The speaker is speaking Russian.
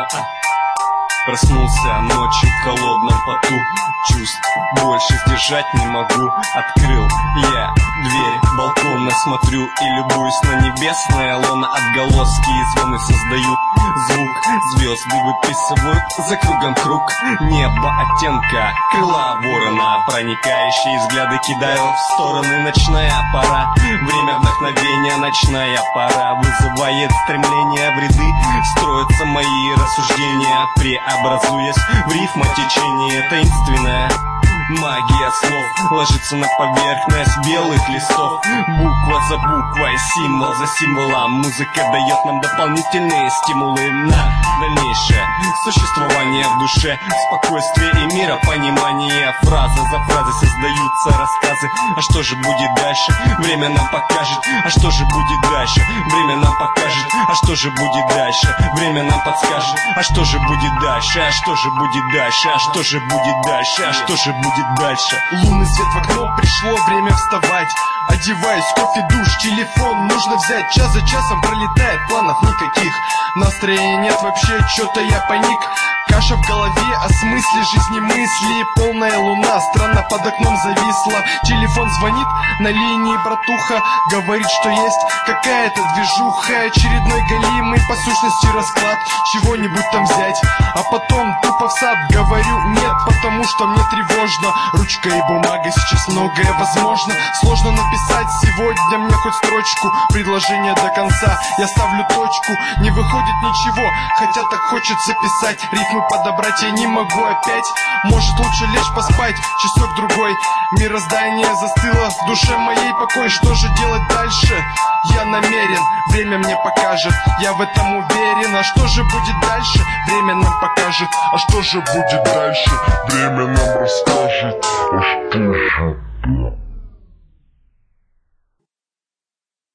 Проснулся ночью в холодном поту, чувств больше сдержать не могу. Открыл я дверь балкона, смотрю и любуюсь на небесное лоно. Отголоски и звоны создают звук звезды, выписывают за кругом круг. Небо оттенка крыла ворона, проникающие взгляды кидаю в стороны. Ночная пора, время вдохновения, ночная пора вызывает стремление в ряды. Строятся мои рассуждения, преобразуясь в рифмотечение. Таинственная магия слов ложится на поверхность белых листов. Буква за буквой, символ за символом. Музыка дает нам дополнительные стимулы на дальнейшее существование в душе. Спокойствие и миропонимание. Фраза за фразой создаются рассказы. А что же будет дальше? Время нам покажет. А что же будет дальше? Время нам покажет. А что же будет дальше? Время нам подскажет. А что же будет дальше? А что же будет дальше? А что же будет дальше? А что же будет дальше? Лунный свет в окно, пришло время вставать. Одеваюсь, кофе, душ, телефон нужно взять. Час за часом пролетает, планов никаких. Настроения нет вообще, чё-то я паник. Каша в голове, о смысле жизни мысли. Полная луна, странно под окном зависла. Телефон звонит, на линии братуха. Говорит, что есть какая-то движуха. Очередной галимый по сущности расклад. Чего-нибудь там взять, а потом тупо в сад. Говорю нет, потому что мне тревожно. Ручка и бумага, сейчас многое возможно. Сложно написать сегодня мне хоть строчку. Предложение до конца, я ставлю точку. Не выходит ничего, хотя так хочется писать. Рифмы подобрать я не могу опять. Может лучше лечь поспать, часок-другой. Мироздание застыло, в душе моей покой. Что же делать дальше? Я намерен, время мне покажет. Я в этом уверен. А что же будет дальше? Время нам покажет. А что же будет дальше? Время нам расскажет. А что же?